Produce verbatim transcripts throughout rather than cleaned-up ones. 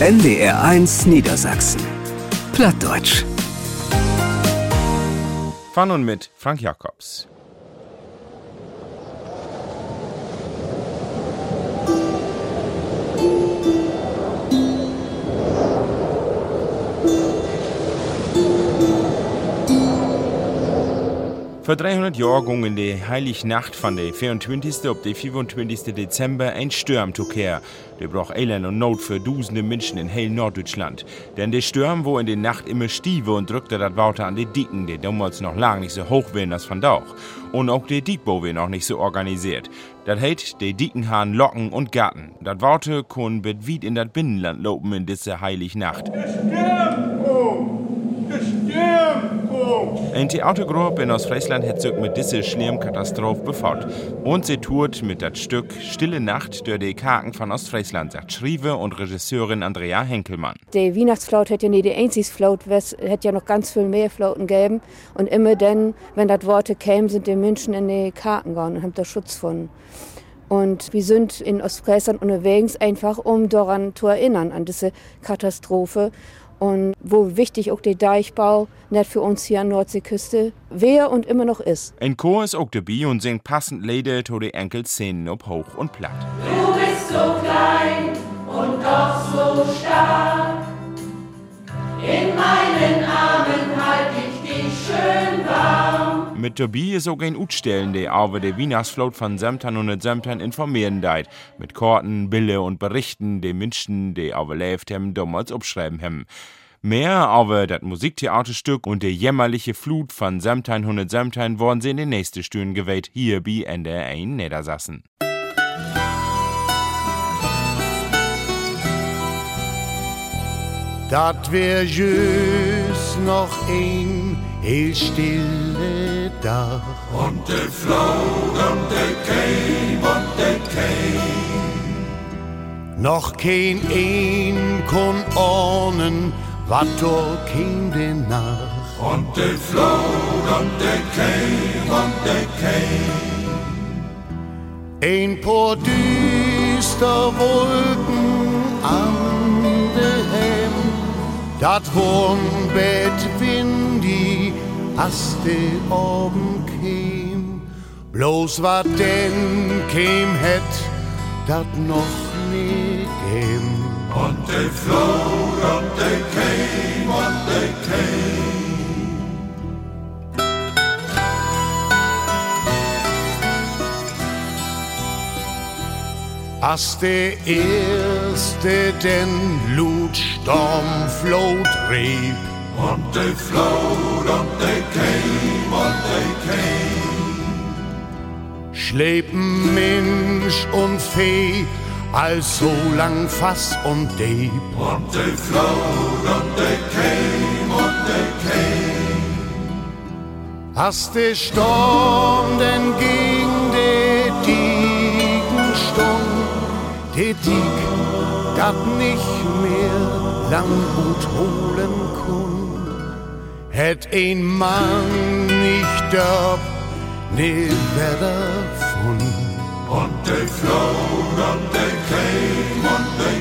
N D R eins Niedersachsen. Plattdeutsch. Von und mit Frank Jacobs. Vor dreihundert Jahren ging in der Heilignacht von der vierundzwanzigsten auf den fünfundzwanzigsten Dezember ein Sturm her. Der brach Elend und Not für tausende Menschen in hell Norddeutschland. Denn der Sturm, wo in der Nacht immer stief und drückte das Wasser an die Dicken, die damals noch lang nicht so hoch waren als von Dauch. Und auch der Diekbau war noch nicht so organisiert. Das heißt, die Dicken haben Locken und Garten. Das Wasser kann bet weit in das Binnenland laufen in dieser Heilignacht. Ein Theatergruppe in Ostfriesland hat sich mit dieser schlimmen Katastrophe befasst. Und sie tut mit das Stück Stille Nacht durch die Kaken von Ostfriesland, sagt Schrieve und Regisseurin Andrea Henkelmann. Die Weihnachtsflaut hat ja nicht die einzige Flaut, es hätte ja noch ganz viel mehr Flauten gegeben. Und immer dann, wenn das Worte kämen, sind die Menschen in die Kaken gegangen und haben da Schutz gefunden. Und wir sind in Ostfriesland unterwegs, einfach um daran zu erinnern, an diese Katastrophe. Und wo wichtig auch der Deichbau nicht für uns hier an der Nordseeküste wäre und immer noch ist. Ein Chor ist auch dabei und singt passend Lieder zu den Enkelszenen ob hoch und platt. Du bist so klein und doch so stark. In meinen Armen halt ich dich schön warm. Mit dabei ist auch ein Utstellen, der aber der Weihnachtsflaut von Semtern und Semtern informieren deit. Mit Karten, Bilder und Berichten, die Menschen, die aber lebt haben, damals abschreiben haben. Mehr aber das Musiktheaterstück und der jämmerliche Flut von Semtern und Semtern worden sie in den nächsten Stunden gewählt, hier bei N D R eins Niedersachsen. Dat wär jös noch ein heel stille Dach. Und de Flaut und de Keim und de Keim. Noch kein ein kon ahnen, wat do käm denn nach. Und de Flaut und de Keim und de Keim. Ein paar düster Wolken an de Hem. Dat Wohnbett windig, as de oben käm. Bloß wat denn käm het, dat noch nie käm. Und de Flaut und de Keim und de Keim. As de erste den Lutstorm float rieb. Und de Flaut und de Keim und de Keim. Schlepen Mensch und Fee, als so lang Fass und Deeb. Und de Flaut und de Keim und de Keim. As de Sturm denn ging de Diegen stund, de Dieg dat nicht mehr lang gut holen kun, hätt ein Mann nicht dörp, ne Wetter fun. Und de Flaut und de Keim und de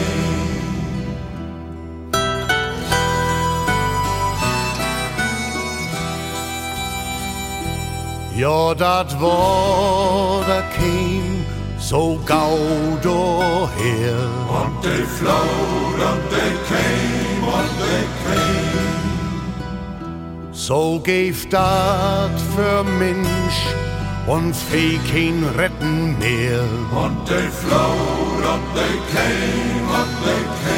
Keim. Ja, dat war da käm so gau daher. Und de Flaut und de Keim und de Keim. So geeft dat für Mensch und Fee kein Retten mehr. Und de Flaut und de Keim und de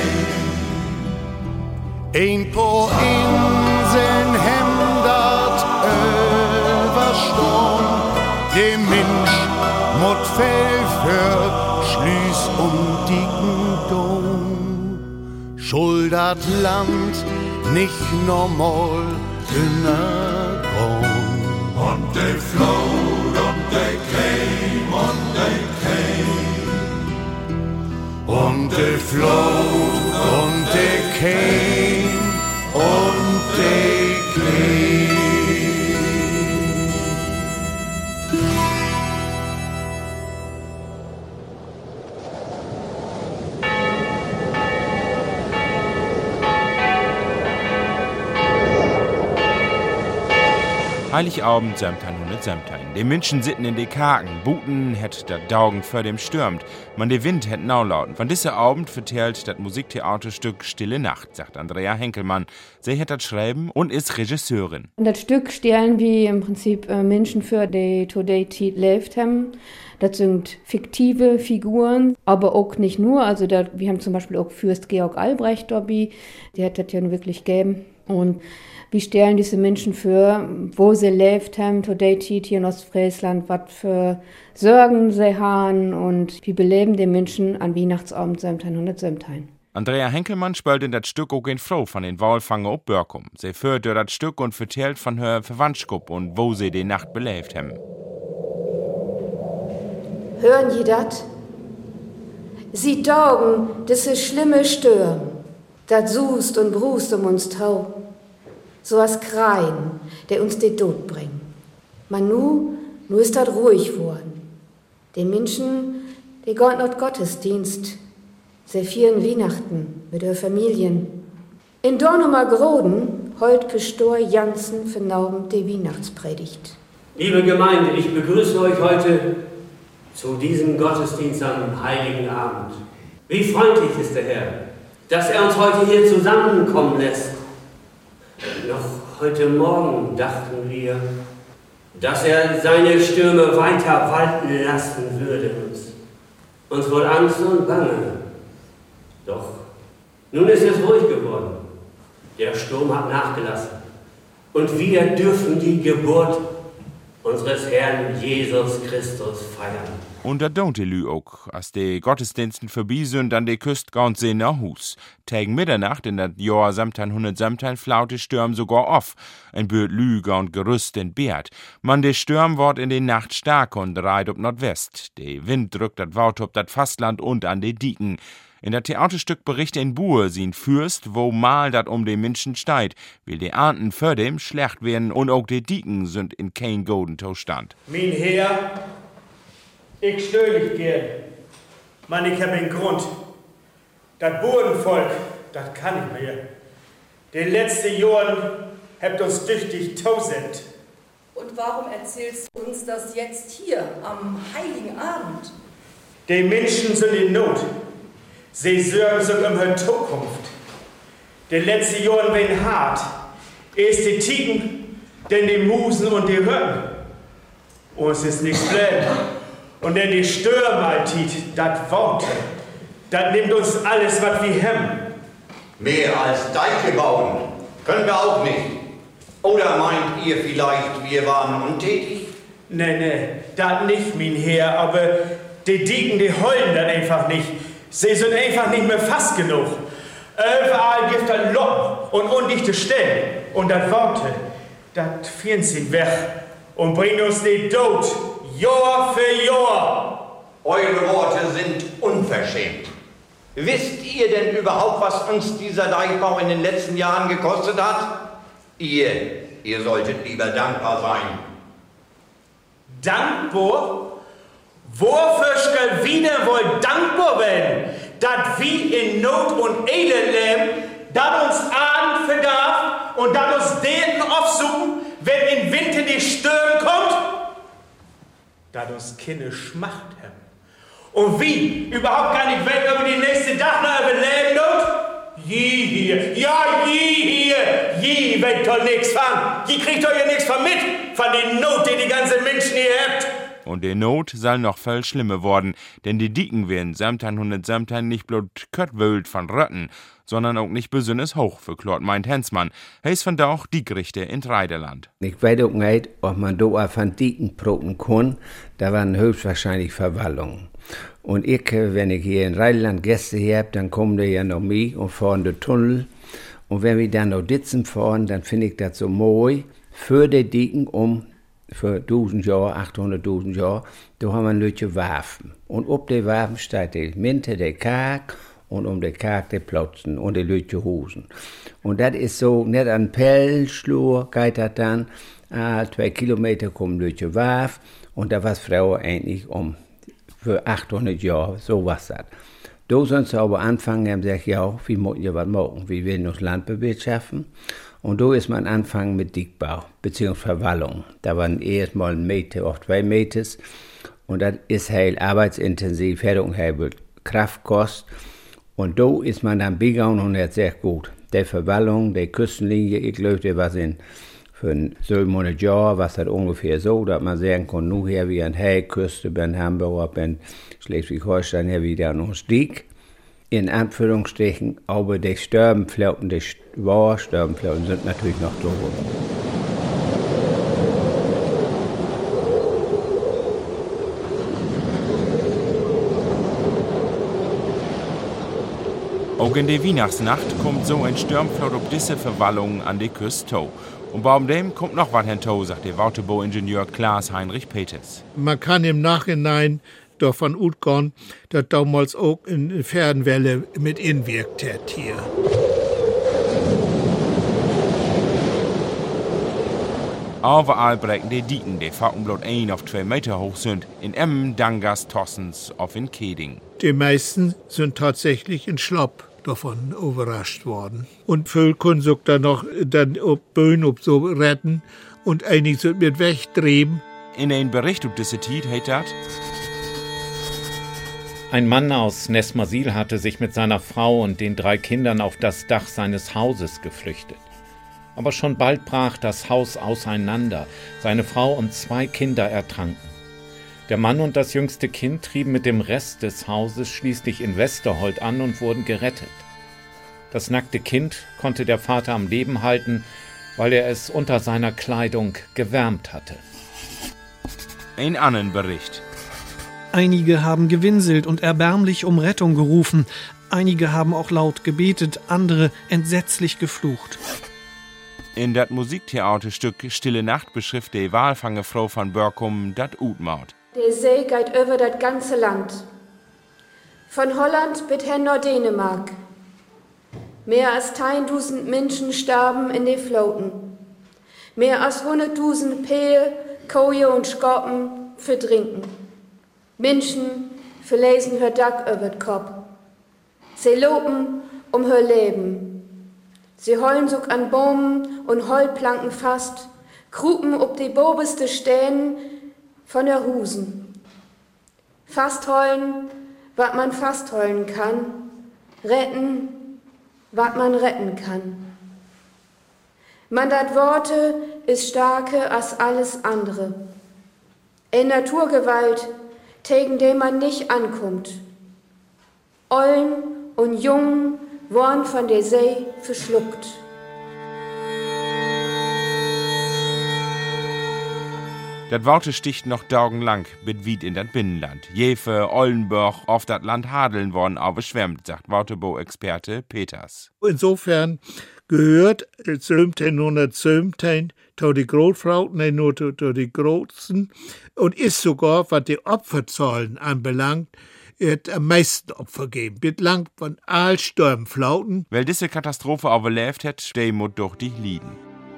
Keim. Ein paar Inseln hem dat überstorn, de Mensch mot Fell für Schlüs und dicken Dom. Schuld dat Land nicht normal dünner und de Flaut und de Keim und de Keim. Und de Flaut und de Keim und de Keim. Heiligabend siebzehnhundertsiebzehn. Die Menschen sitzen in die Kaken, Buten hat der Daugen vor dem stürmt, man der Wind hat naulauten. Von dieser Abend vertellt das Musiktheaterstück Stille Nacht, sagt Andrea Henkelmann. Sie hat das schreiben und ist Regisseurin. In das Stück stellen wir im Prinzip äh, Menschen für, die today Tiet lebt haben. Das sind fiktive Figuren, aber auch nicht nur. Also da, wir haben zum Beispiel auch Fürst Georg Albrecht dabei, der hat das ja wirklich gegeben. Und wir stellen diese Menschen für, wo sie lebt haben, today Tiet hier in Ostfriesland, was für Sorgen sie haben und wir beleben die Menschen an Weihnachtsabend siebzehnhundertsiebzehn. Andrea Henkelmann spielt in das Stück auch in Frau von den Walfanger auf Börkum. Sie führt durch das Stück und vertellt von ihrer Verwandtschaft und wo sie die Nacht belebt haben. Hören Sie dat? Sie daugen, diese schlimme Stürm, dat sust und brust um uns tau. So was Kreien, der uns den Tod bringt. Man nu, nu ist dat ruhig worden. Die Menschen, die gehen not Gottesdienst, sie vieren Weihnachten mit ihrer Familien. In Dornumer Groden heut Pastor Jansen vernauben die Weihnachtspredigt. Liebe Gemeinde, ich begrüße euch heute zu diesem Gottesdienst am Heiligen Abend. Wie freundlich ist der Herr, dass er uns heute hier zusammenkommen lässt. Noch heute Morgen dachten wir, dass er seine Stürme weiter walten lassen würde. Uns, uns wurde Angst und Bange. Doch nun ist es ruhig geworden. Der Sturm hat nachgelassen. Und wir dürfen die Geburt unseres Herrn Jesus Christus feiern. Und da don't die Lü auch. Als die Gottesdiensten vorbei sind, dann die Küst ganz sehen nach Hus. Tegen Mitternacht in das Jahr siebzehnhundertsiebzehn flaut die Stürm sogar auf. Ein Bürt Lüge und Gerüst entbehrt. Man, der Stürm wird in die Nacht stark und reit ob Nordwest. Der Wind drückt das Wort ob das Fastland und an die Dieken. In der Theaterstück bericht in Buhr sin Fürst, wo mal dat um den Menschen steit, will die Ernten für dem schlecht werden und auch die Dieken sind in kein golden Zustand. Mein Herr, ich stör dich gern. Man, ich hab einen Grund. Das Burdenvolk, das kann nicht mehr. Die letzten Jahren habt uns tüchtig tausend. Und warum erzählst du uns das jetzt hier, am Heiligen Abend? Die Menschen sind in Not. Sie sorgen sich um ihre Zukunft. Die letzten Jahre werden hart. Erst die Tigen, dann die Musen und die Hirten. Und es ist nichts bleiben. Und dann die Stürmaltit, das Worte. Das nimmt uns alles, was wir haben. Mehr als Deiche bauen können wir auch nicht. Oder meint ihr vielleicht, wir waren untätig? Nee, nee, das nicht, mein Herr. Aber die Dicken, die heulen dann einfach nicht. Sie sind einfach nicht mehr fast genug. Überall gibt es Locken und undichte Stellen. Und das Worte, das führen sie weg und bringen uns den Tod, Jahr für Jahr. Eure Worte sind unverschämt. Wisst ihr denn überhaupt, was uns dieser Deichbau in den letzten Jahren gekostet hat? Ihr, ihr solltet lieber dankbar sein. Dankbar? Wofür soll wieder wohl dankbar werden, dass wir in Not und Elend leben, dass uns Abend verdarf und dass uns Däten aufsuchen, wenn im Winter die Stürme kommt? Dass uns keine Schmacht haben. Und wie überhaupt gar nicht weg über die nächste Tag noch überleben wird? Je hier, ja je hier, je wird doch nichts von. Je kriegt doch ja nichts von mit, von der Not, die die ganzen Menschen hier habt. Und die Not soll noch viel schlimmer worden, denn die Dieken werden siebzehnhundertsiebzehn nicht bloß köttwölt von Rötten, sondern auch nicht besonders hoch, verklort meint Hensmann. Er ist von da auch Diekrichter in Reiderland. Ich weiß auch nicht, ob man da von Dieken proben kann, da waren höchstwahrscheinlich Verwallungen. Und ich, wenn ich hier in Reiderland Gäste habe, dann kommen die ja noch mit und fahren den Tunnel. Und wenn wir dann noch Ditzen fahren, dann finde ich das so mooi, für die Dieken um für tausend Jahre, achthunderttausend Jahre, da haben wir ein Lütje Waffen. Und ob die Waffen steht die Minte, der Kark, und um den Kark die Plotzen und die Lütje Hosen. Und das ist so, nicht an Pellschlur geht das dann, ah, zwei Kilometer kommen Lütje Waff, und da war es Frau eigentlich um, für achthundert Jahre, so was das. Da sind sie aber anfangen und sagen, ja, wir müssen ja was machen. Wir wollen uns Land bewirtschaften. Und da ist man anfangen mit Dickbau, beziehungsweise Verwallung. Da waren erst mal ein Meter, auch zwei Meter. Und das ist halt arbeitsintensiv, hat auch halt Kraft kostet. Und da ist man dann begonnen und hat sehr gut. Die Verwallung, die Küstenlinie, ich glaube, die war in für siebenhundert Jahre, was das ungefähr so, dass man sagen kann, nun hier wie an Heilküste, bei Hamburg, bei Schleswig-Holstein, hier wieder an uns Dick. In Anführungsstrichen, aber die Sterbenflauten, die wahren Sterbenflauten sind natürlich noch da. Auch in der Weihnachtsnacht kommt so ein Sturmflut auf diese Verwallung an die Küste. Und bei dem kommt noch was hinzu, sagt der Wautebauingenieur Klaas-Heinrich Peters. Man kann im Nachhinein davon ausgehen, dass damals auch eine Fernwelle mit inwirkt hat hier. Überall brechen die Dieken, die Falkenblatt ein auf zwei Meter hoch sind, in Emmen, Dangas, Tossens auf in Keding. Die meisten sind tatsächlich in Schlopp davon überrascht worden. Und viele können sich dann noch dann auf Böen auf so retten und einige sind mit wegdrehen. In einem Bericht auf diese Zeit heißt das: Ein Mann aus Nesmasil hatte sich mit seiner Frau und den drei Kindern auf das Dach seines Hauses geflüchtet. Aber schon bald brach das Haus auseinander. Seine Frau und zwei Kinder ertranken. Der Mann und das jüngste Kind trieben mit dem Rest des Hauses schließlich in Westerholt an und wurden gerettet. Das nackte Kind konnte der Vater am Leben halten, weil er es unter seiner Kleidung gewärmt hatte. Ein anderen Bericht. Einige haben gewinselt und erbärmlich um Rettung gerufen. Einige haben auch laut gebetet, andere entsetzlich geflucht. In dat Musiktheaterstück Stille Nacht beschrift die Walfangerfrau von Börkum dat Utmaut. Der See geht über das ganze Land. Von Holland bis hin nach Dänemark. Mehr als tausend Menschen starben in den Floten. Mehr als hunderttausend Pähe, Koje und Schkoppen verdrinken. Menschen verlesen ihr Dach über den Kopf. Sie loben um ihr Leben. Sie heulen sich an Bäumen und Heulplanken fast, krupen ob die bobeste Stehen von der Husen. Fast heulen, wat man fast heulen kann, retten, wat man retten kann. Man dat Worte ist starke als alles andere. Eine Naturgewalt, gegen den man nicht ankommt. Ollen und Jungen worden von der See verschluckt. Das Worte sticht noch tagelang bitwied in das Binnenland. Jefe, Ollenburg, auf das Land Hadeln worden überschwemmt, sagt Wautebau-Experte Peters. Insofern gehört siebzehnhundertsiebzehn zu die Großfrauen, nur zu die Großen, und ist sogar, was die Opferzahlen anbelangt, hat am meisten Opfer gegeben. Bislang von all Sturmflauten. Weil diese Katastrophe überlebt hat, der muss doch die Lieden.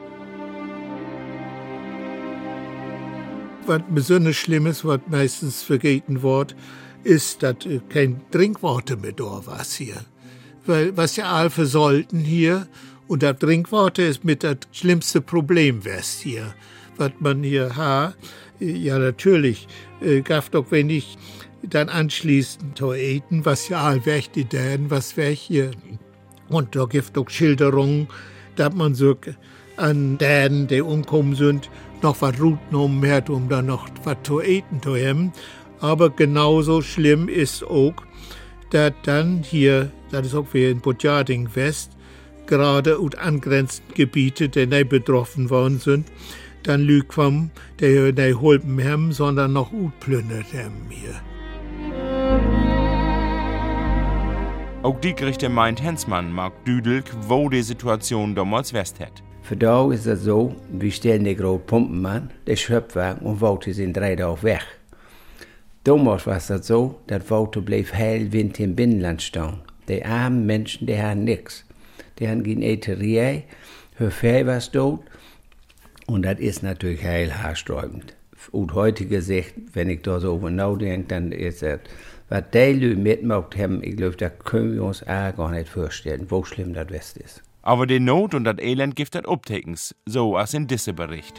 Was besonders Schlimmes, was meistens vergeten wird, ist, dass kein Trinkwasser mehr da war hier. Weil, was ja all versollten hier, und das Trinkwasser ist mit das schlimmste Problem west hier. Was man hier hat, ja natürlich, äh, gab doch wenig dann anschließend Toeten, was ja all weg die Dänen, was weg hier. Und da gibt auch Schilderungen, dass man so an Dänen, die umgekommen sind, noch was Rut genommen hat, um dann noch was zu eten zu haben. Aber genauso schlimm ist auch, dass dann hier, das ist auch wie in Botjading West, gerade und angrenzende Gebiete, die nicht betroffen worden sind, dann lügt vom, die nicht holpen haben, sondern noch utplündert haben hier. Auch die Gerichte meint Hensmann, Mark Düdelk, wo die Situation damals west hat. Für da ist es so, wir stellen die großen Pumpen an, die Schöpfwagen und Woute sind drei Tage weg. Damals war es so, dass Woute blieb heil Wind im Binnenland stehen. Die armen Menschen, die haben nichts. Die haben keine Eterie, ihr Fell war tot und das ist natürlich heil haarsträubend. Aus heutiger Sicht, wenn ich da so über nachdenke, dann ist das Was die Leute mitgemacht haben, ich glaube, da können wir uns auch gar nicht vorstellen, wo schlimm das West ist. Aber die Not und das Elend gibt das Obtekens, so als in diesem Bericht.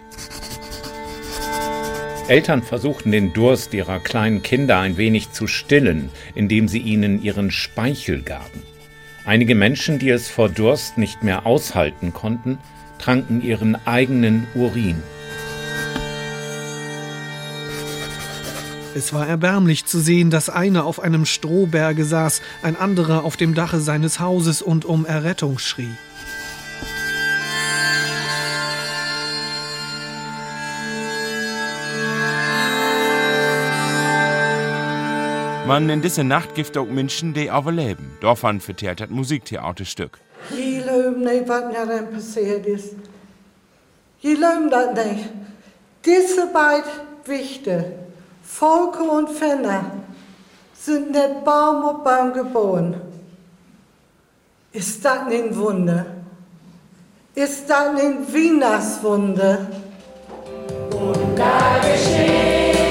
Eltern versuchten den Durst ihrer kleinen Kinder ein wenig zu stillen, indem sie ihnen ihren Speichel gaben. Einige Menschen, die es vor Durst nicht mehr aushalten konnten, tranken ihren eigenen Urin. Es war erbärmlich zu sehen, dass einer auf einem Strohberge saß, ein anderer auf dem Dache seines Hauses und um Errettung schrie. Man in dieser Nacht gibt auch Menschen, die überleben. Davon vertellt das Musiktheaterstück. Je glauben nicht, was mir dann passiert ist. Je glauben das nicht. Diese beiden Wichte, Volke und Fenner, sind nicht Baum auf Baum geboren. Ist das nicht ein Wunder? Ist das nicht ein Weihnachtswunder? Wunder geschehen.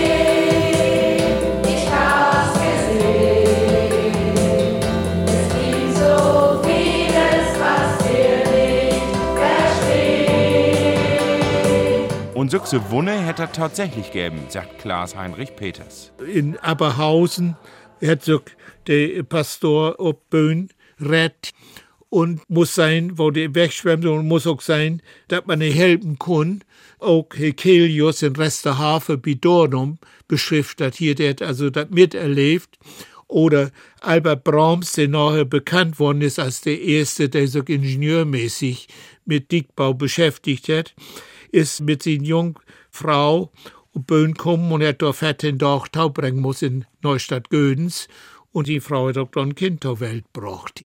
Und solche Wunder hätte er tatsächlich gegeben, sagt Klaas-Heinrich Peters. In Aberhausen hat sich der Pastor auf Böen rett und muss sein, wo die wegschwemmt, und muss auch sein, dass man nicht helfen kann. Auch Hekelius in Resterhafe Bidornum beschriftet hier, der hat also das miterlebt. Oder Albert Brahms, der nachher bekannt worden ist als der Erste, der sich ingenieurmäßig mit Dickbau beschäftigt hat, ist mit seiner jungen Frau auf Böen gekommen und hat dort vierzehn Tage Tau bringen muss in Neustadt Gödens. Und die Frau hat auch dann ein Kind zur Welt gebracht.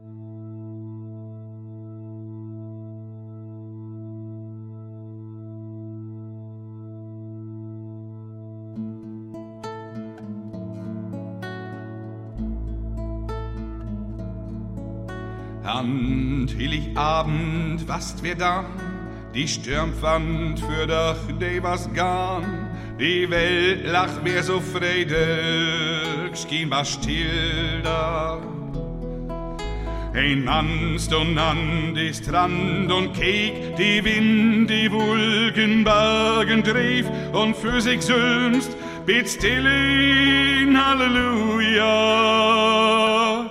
An Heiligabend wast wir da, die Stürmwand für doch de was garn, die Welt lach mir so fredig, schien was still da. Ein Mann stund an die Strand und keek, die Wind, die Wolkenbergen trief und für sich selbst bet still in Halleluja.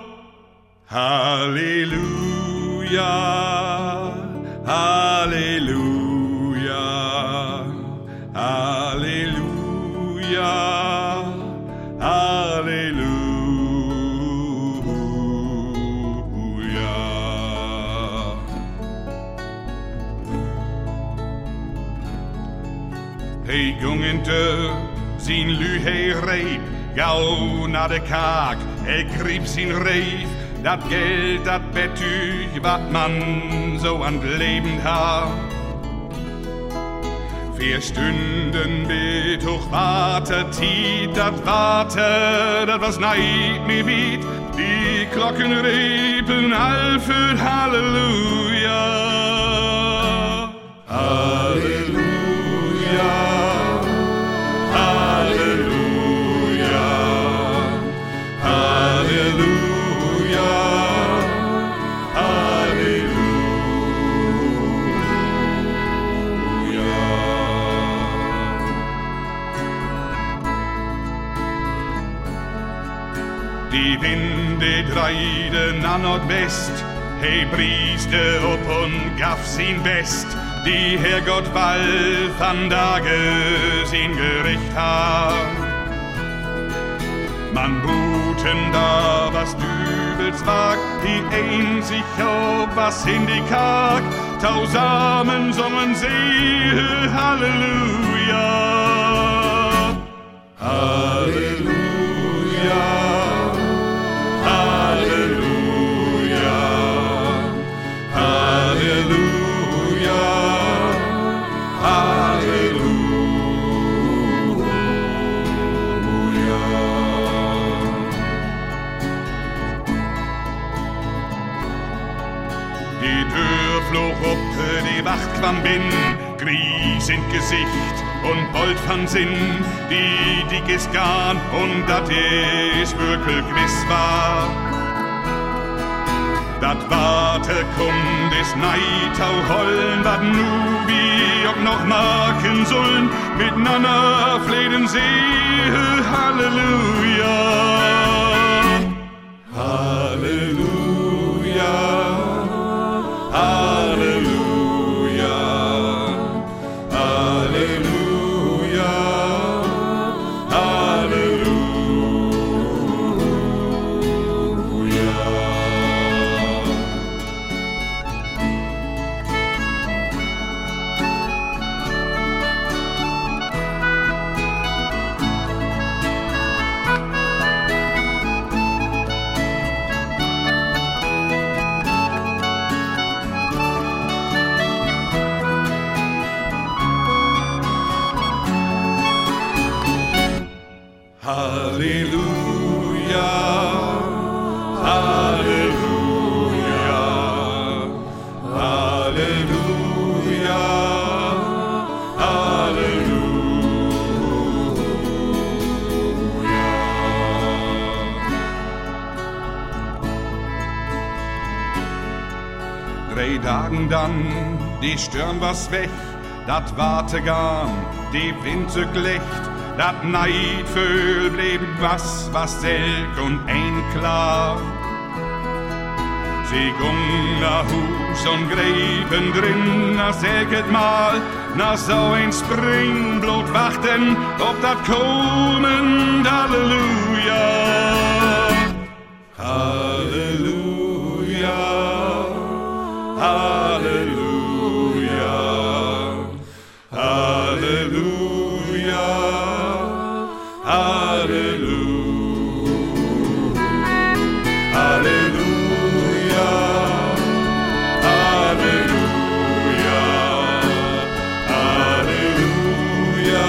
Halleluja, Halleluja, Halleluja, Halleluja. Hey, gungen de, sin lü hey reep, gau na de kaak, er griep sin reep. Dat Geld, dat Bettüch, wat man so an Leben hat. Vier Stunden bet hoch warte, tiet, dat warte, dat was neid mir wied. Die Glocken riepen halfen Halleluja. Halleluja, Halleluja, Halleluja. Die Winde dreiden an Nordwest, hey brieste op und gaff sin Best, die Herrgott bald van Tage sin Gericht hat. Man buten da was dübels wagt, die ein sich auf was in die Karg, tausamen summen sie Halleluja. Halleluja. Halleluja, Halleluja, Halleluja. Die Tür flog op, die Wacht kwam binnen, Gries in Gesicht und bald van Sinn, die dick is garn und dat is wirklich gewiss war. Dat warte kommt is neid au hollen, wat nu wie auch noch machen sollen, miteinander flehen sie, Halleluja. Halleluja, Halleluja, Halleluja, Halleluja. Halleluja, Halleluja, Halleluja, Halleluja. Drei Tagen dann, die Stirn was weg, dat warte garn, die Wind so glecht, dat Neidvöhl blieb was, was selk und ein klar. Sie gung nach Hus und gräben drin, na selket mal, na so ein Springblut wachten, ob dat kommen, Halleluja. Halleluja, Halleluja, Halleluja. Halleluja, Halleluja, Halleluja, Halleluja,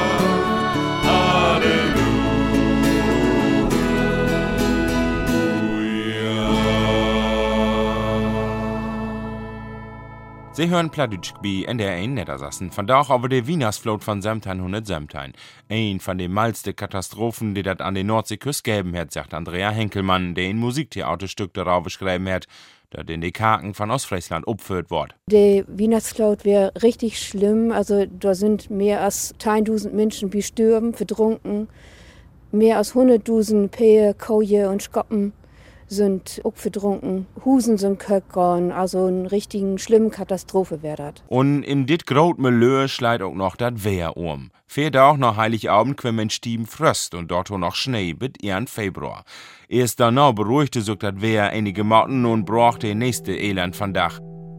Halleluja. Sie hören Plattdeutsch bei N D R eins Niedersachsen. Von da auch aber der Wienersflot von neunzehnhundertsiebzehn. Ein von den malsten Katastrophen, die das an der Nordseeküste gegeben hat, sagt Andrea Henkelmann, der ein Musiktheaterstück darauf geschrieben hat, das in die Kaken von Ostfriesland aufgeführt wird. Die Wienersflot wäre richtig schlimm. Also da sind mehr als tausend Menschen gestorben, verdrunken. Mehr als hunderttausend Pähe, Koje und Skoppen sind aufgedrunken, Husen sind köckern, also eine richtigen schlimmen Katastrophe wäre das. Und in dit groot Milieu schleit auch noch dat Wehr um. Fehlt auch noch Heiligabend quem Stieben Fröst und dort noch Schnee bis Jan Februar. Erst danach beruhigte sich dat Wehr einige Motten und brauchte den nächste Elend von Dach.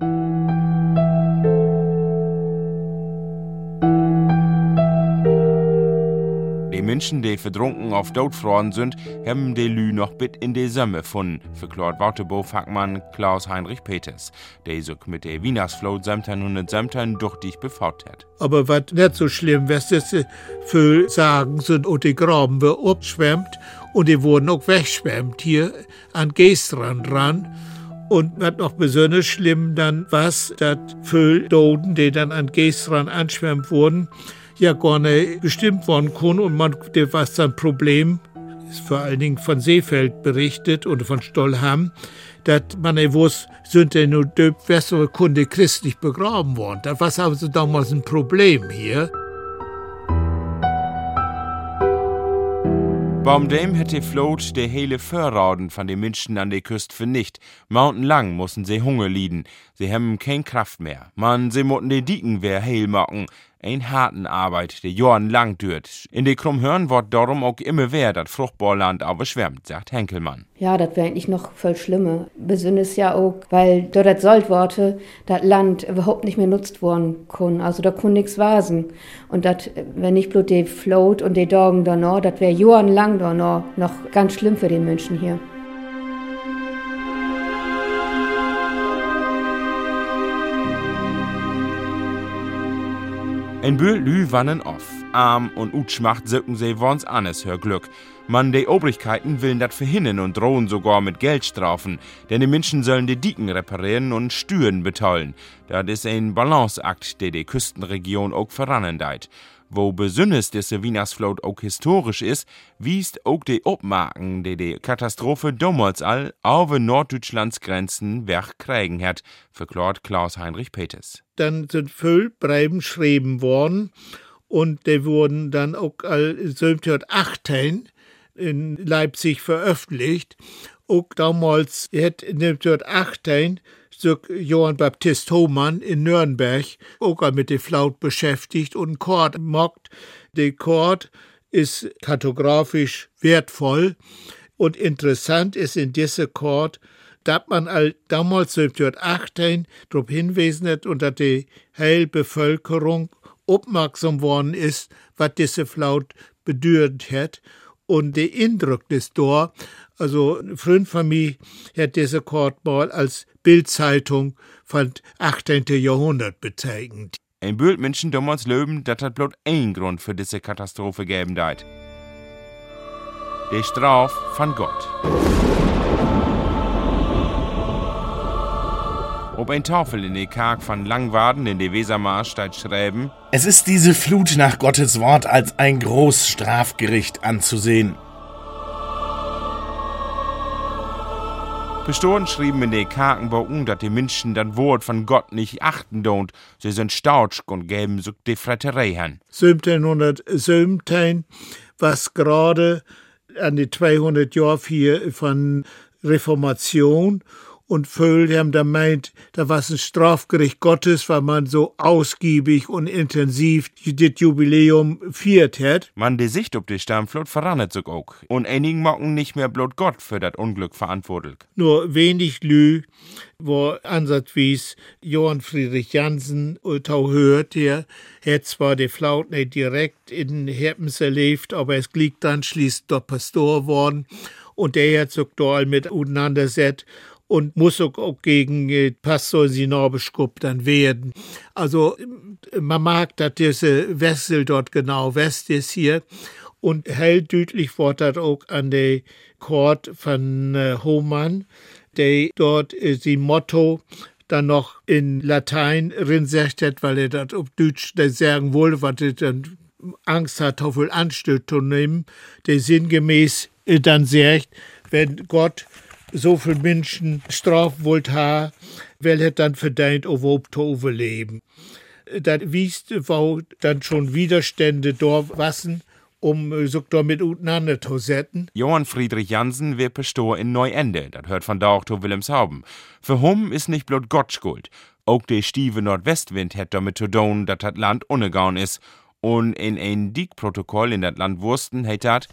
Die Menschen, die verdrunken auf Todfroren sind, haben die Lü noch bit in die Sömme gefunden, verklärt Wautebo-Fachmann Klaus-Heinrich Peters, der sich mit der Wienersflot neunzehnhundertsiebzehn durch dich befaut hat. Aber was nicht so schlimm wäre, dass viele sagen sind, und die Graben wurden abgeschwemmt und die wurden auch weggeschwemmt hier an Geestran ran. Und was noch besonders schlimm dann war, dass viele Toten, die dann an Geestran anschwemmt wurden, ja gar nicht bestimmt worden können und man, das war dann ein Problem, ist vor allen Dingen von Seefeld berichtet oder von Stollham, dass man nicht wusste, sind denn nur döp, wessere Kunde christlich begraben worden. Das war also damals ein Problem hier. Beim dem hätte die Flot die hele Vorrauden von den Menschen an der Küste vernichtet. Mountainlang mussten sie Hunger lieden. Sie haben keine Kraft mehr. Man, sie mussten die Dieken wieder heil machen. Ein harten Arbeit, die jahrelang dürt. In die Krummhörn wird darum auch immer mehr das Fruchtbarland überschwemmt, sagt Henkelmann. Ja, das wäre eigentlich noch voll schlimmer. Besonders ja auch, weil dort das Saltworte, das Land überhaupt nicht mehr nutzt worden kann. Also da kann nichts wasen. Und das, wenn nicht bloß die Float und die Dorgen da noch, das wäre jahrelang da noch, noch ganz schlimm für den Menschen hier. Ein Bühl Lü wannen off. Arm und Utschmacht söcken sie wons anes hör Glück. Man, die Obrigkeiten willen das verhindern und drohen sogar mit Geldstrafen, denn die Menschen sollen die Diken reparieren und Steuern bezahlen. Das ist ein Balanceakt, der die Küstenregion auch voranendeit. Wo besonders diese Weihnachtsflaut auch historisch ist, wiest auch die Obmarken, die die Katastrophe damals all auf Norddeutschlands Grenzen wegkriegen hat, verklärt Klaus-Heinrich Peters. Dann sind viel Breiben geschrieben worden und die wurden dann auch all neunzehnhundertachtzehn in Leipzig veröffentlicht. Auch damals hat neunzehnhundertachtzehn so Johann Baptist Hohmann in Nürnberg auch mit der Flaut beschäftigt und einen Chord mockt. Der Chord ist kartografisch wertvoll und interessant ist in diesem Chord, dass man all damals neunzehnhundertachtzehn darauf hingewiesen hat und dass die Heilbevölkerung aufmerksam worden ist, was diese Flaut bedeutet hat. Und der Eindruck ist da, also eine Freund von mir hat diese Chord mal als Bildzeitung von achtzehnten Jahrhundert bezeichnet. Ein Bild Menschen damals löben, das hat bloß ein Grund für diese Katastrophe gegeben hat. Die Strafe von Gott. Ob ein Tafel in die Karg von Langwarden in die Wesermarsch steht schreiben: Es ist diese Flut nach Gottes Wort als ein Großstrafgericht anzusehen. Pastoren schrieben in die Karkenbogen, dass die Menschen das Wort von Gott nicht achten don't. Sie sind stautsch und geben so die Fretterei an. siebzehnhundertsiebzehn, was gerade an die zweihundert Jahre hier von Reformation und viele haben da meint, da war es ein Strafgericht Gottes, weil man so ausgiebig und intensiv das Jubiläum feiert hat. Man, die Sicht ob die Sturmflut verrannet sich auch. Und einigen machen nicht mehr bloß Gott für das Unglück verantwortlich. Nur wenig Lü, wo ansatzweise Johann Friedrich Jansen tau hört, der hat zwar die Flaut nicht direkt in Herpens erlebt, aber es liegt dann schließlich der Pastor worden und der hat sich da mit auseinandersetzt. Und muss auch gegen äh, Pastor Sinabischkup dann werden. Also man mag, dass diese Wessel dort genau West ist hier. Und hell deutlich wird das auch an der Chord von äh, Hohmann, der dort äh, sein Motto dann noch in Latein rinsecht hat, weil er das auf Deutsch sagen wollte, was er dann Angst hat, auf Anstoß zu nehmen, der sinngemäß äh, dann sagt, wenn Gott so viele Menschen strafen wollte haben, wer hätte dann verdient, überhaupt zu überleben. Das wiest, wo dann schon Widerstände da wassen, um so damit auseinander zu setzen. Johann Friedrich Jansen wird Pastor in Neuende, das hört von da auch zu Wilhelmshaven. Für hum ist nicht bloß Gott schuld. Auch der stiefe Nordwestwind hat damit zu tun, dass das Land ungegangen ist. Und in ein Diekprotokoll in das Land Wursten hat das: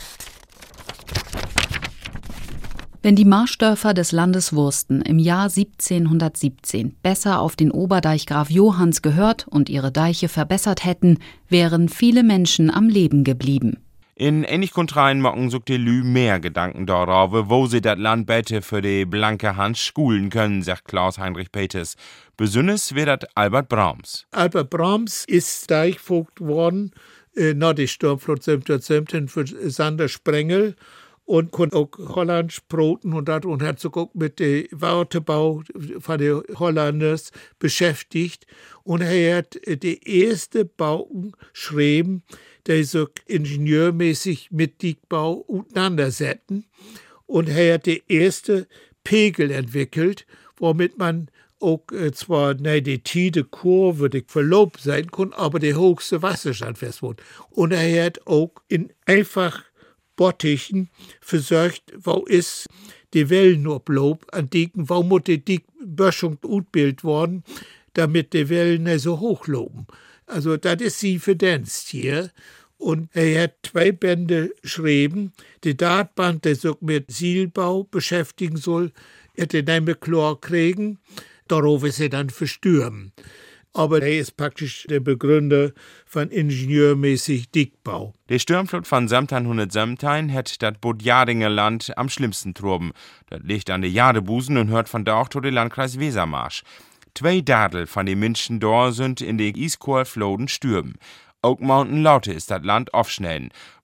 Wenn die Marschdörfer des Landes Wursten im Jahr siebzehnhundertsiebzehn besser auf den Oberdeich Graf Johanns gehört und ihre Deiche verbessert hätten, wären viele Menschen am Leben geblieben. In ähnlich Kontreien machen sich die Lü mehr Gedanken darauf, wo sie das Land besser für die blanke Hand schulen können, sagt Klaus-Heinrich Peters. Besonders wird das Albert Brahms. Albert Brahms ist Deichvogt worden, äh, nach der Sturmflut siebzehnhundertsiebzehn für Sander Sprengel. Und konnte auch Holland sproten und hat, und hat sich auch mit dem Wartebau von den Hollanders beschäftigt. Und er hat die erste Bauten geschrieben, die sich ingenieurmäßig mit Diegbau auseinandersetzen. Und er hat die erste Pegel entwickelt, womit man auch äh, zwar nicht die tiefe Kurve die verlobt sein kann, aber der höchste Wasserstand festwohnt. Und er hat auch in einfach Bottichen versorgt, wo ist die Wellen oblob an Dieken, wo muss die Diekböschung utbild worden, damit die Wellen nicht so hoch loben. Also das ist sie verdenst hier. Und er hat zwei Bände geschrieben, die Dartband, der sich mit Sielbau beschäftigen soll, hätte nicht mehr klar kriegen, darauf ist er dann verstürmen. Aber er ist praktisch der Begründer von ingenieurmäßig Dickbau. Der Sturmflut von siebzehnhundertsiebzehn hat das Bodjadinger Land am schlimmsten troben. Das liegt an der Jadebusen und hört von da auch zu den Landkreis Wesermarsch. Zwei Drittel von den Menschen dort sind in der Iskor floden stürben. Auch Mountain Laute ist das Land aufschnellen.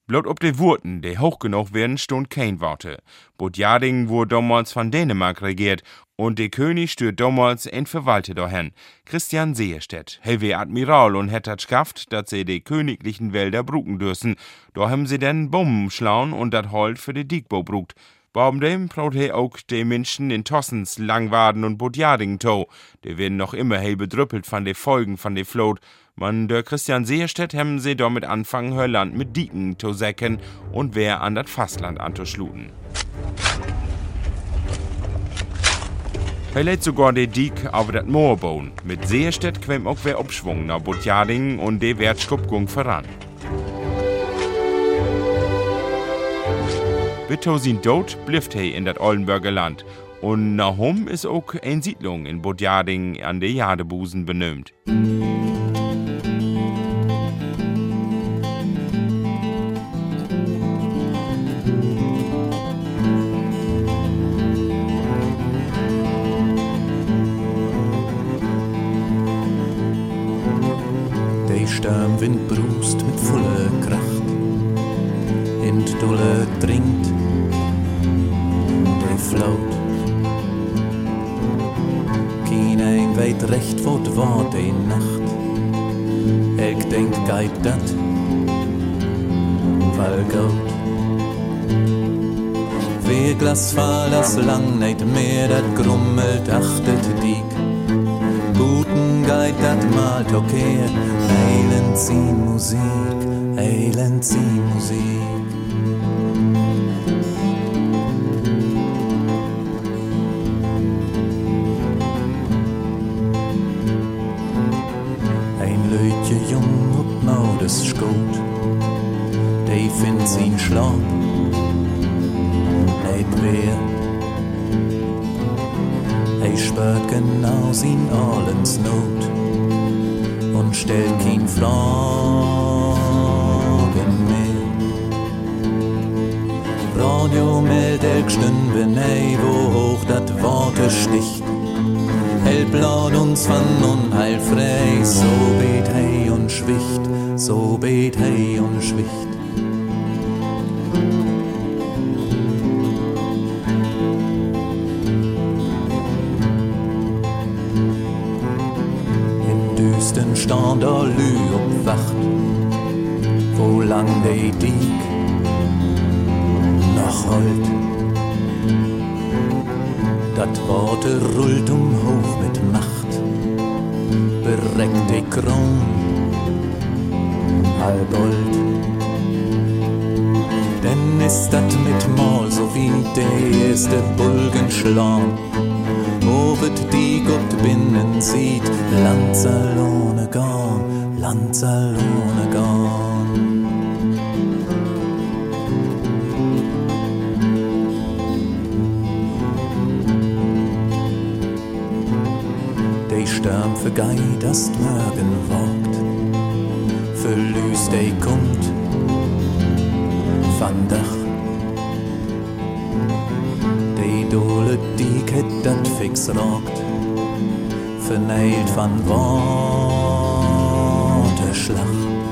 Bloß ob die Wurten, die hoch genug werden, stund kein Worte. Bodjading wurde damals von Dänemark regiert und der König stört damals ein Verwalter dahin, Christian Seerstedt. He wie Admiral und hat das geschafft, dass sie die königlichen Wälder bruken dürfen. Da haben sie dann Bomben schlauen und das Holz für die Diegbau brukt. Warum dem braut he auch die Menschen in Tossens, Langwaden und Bodjading to. Die werden noch immer hell bedrüppelt von den Folgen von der Flut. Man, der Christian Seerstedt haben sie damit anfangen, hör Land mit Dieken zu säcken und wer an das Fastland anzuschluten. Er lädt sogar die Diek auf das Moor bauen. Mit Seerstedt quäm auch wer Abschwung nach Bodjading und die Wertschkuppgung voran. Bis sin Tod blifft he in das Oldenburger Land. Und nachum ist auch eine Siedlung in Bodjading an der Jadebusen benömt. Sturmwind brust mit voller Kracht, in die Dulle dringt, der flaut. Kein weit recht, wo d war die Nacht, ich denk geit dat, weil gaut. Wer Glas fall, das lang nicht mehr, dat grummelt achtet Diek. Guten geit dat mal tokeer, eilen sie Musik, eilen sie Musik. Ein Lütje jung ob Maudes Schot, dey find sin Schlaf, nicht mehr. Ich spürt genau sin allens Not und stellt kein Fragen mehr. Radio meldet Stünde, nei, wo hoch dat Worte sticht. Hellblaut uns von Unheil frei, so bet hey und schwicht, so bet hey und schwicht. Stand a Lü obwacht, wo lang de Diek noch heult. Dat Worte rullt um hoch mit Macht, bereckt de Kron, halb old. Denn ist dat mit Mal so wie de erste Bulgenschlag, wo wird die Gott binnen sieht, Landsalone gone, Landsalone gone. De Sturm vergeit, das Morgen wagt, verlüst de kommt, van Dach. Dole Diek het dat fix rockt, verneilt van Worteschlag.